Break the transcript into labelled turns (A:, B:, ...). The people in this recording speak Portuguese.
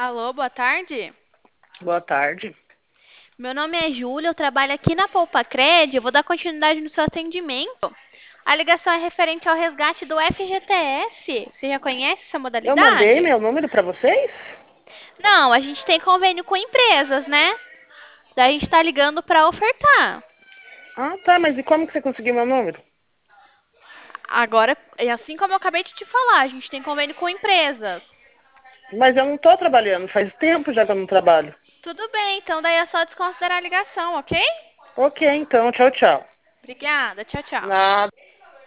A: Alô, boa tarde.
B: Boa tarde.
A: Meu nome é Júlia, eu trabalho aqui na Poupa Cred. Eu vou dar continuidade no seu atendimento. A ligação é referente ao resgate do FGTS. Você já conhece essa
B: Eu mandei
A: modalidade?
B: meu número para vocês?
A: Não, a gente tem convênio com empresas, né? Daí a gente está ligando para ofertar.
B: Ah, tá, mas e como que você conseguiu meu número?
A: Agora, é assim como eu acabei de te falar, a gente tem convênio com empresas.
B: Mas eu não tô trabalhando, faz tempo já que eu não trabalho.
A: Tudo bem, então daí é só desconsiderar a ligação, ok?
B: Ok, então, tchau, tchau.
A: Obrigada, tchau, tchau.
B: Nada.